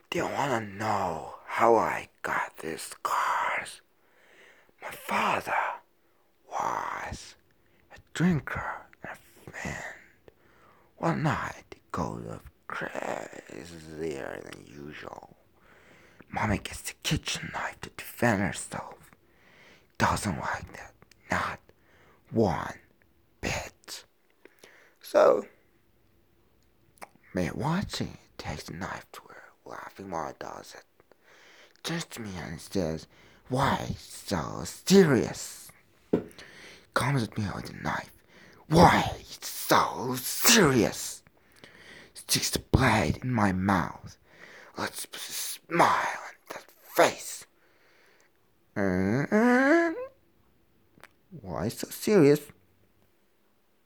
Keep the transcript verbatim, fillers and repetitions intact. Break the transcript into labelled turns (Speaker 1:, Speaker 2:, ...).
Speaker 1: Do you wanna know how I got these scars? My father was a drinker and a fan. One night he goes up crazier than usual. Mommy gets the kitchen knife to defend herself. Doesn't like that. Not one bit. So, me watching, takes the knife to her, laughing while it does it. Turns to me and says, "Why so serious?" Comes at me with the knife. "Why so serious?" Sticks the blade in my mouth. Let's put a smile on that face. And why so serious?